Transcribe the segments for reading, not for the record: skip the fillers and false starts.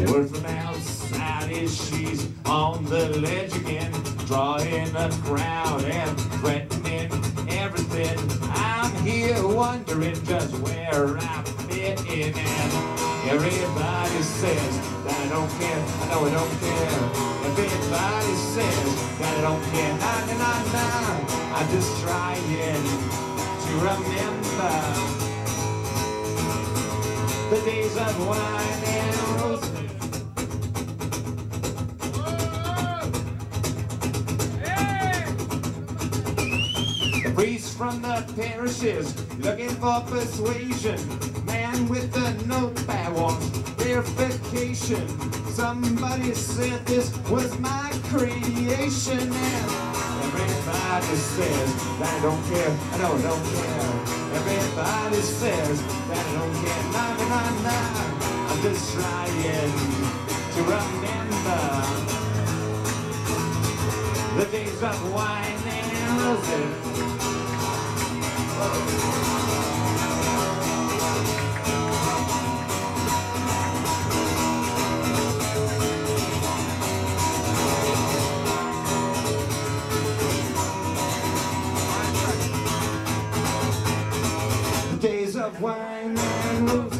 Word from outside is she's on the ledge again, drawing a crowd and threatening everything. I'm here wondering just where I fit in, and everybody says that I don't care. I know I don't care. Everybody says that I don't care. Nah. I'm just trying to remember the days of wine and roses. The priest from the parishes looking for persuasion. Man with the notepad wants verification. Somebody said this was my creation, and everybody says that I don't care. I know I don't care. Everybody says that I don't care. Nah. I'm just trying to remember the days of wine and roses. Days of wine and roses.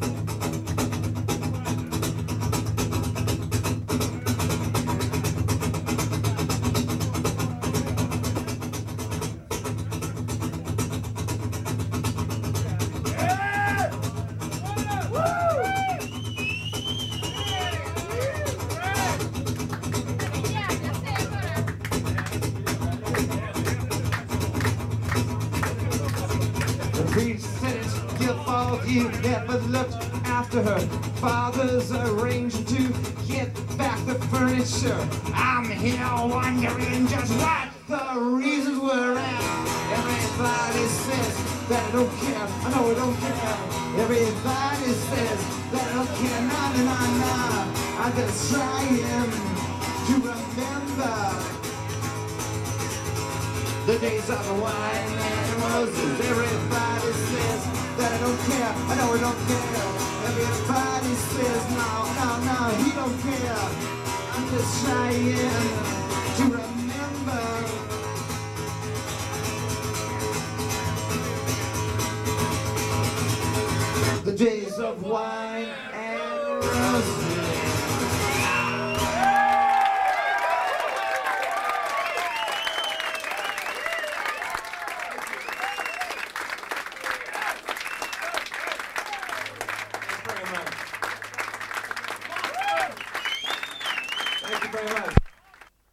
The priest said it's your fault you never looked after her father's arranging to get back the furniture. I'm here wondering just what the reasons were at. Everybody says that I don't care. I know I don't care. Everybody says that I don't care. Nah. I'm just trying to remember the days of wine and roses. Everybody says that I don't care. I know I don't care. Everybody says no, he don't care. I'm just trying to remember the days of wine and roses. Thank you very much.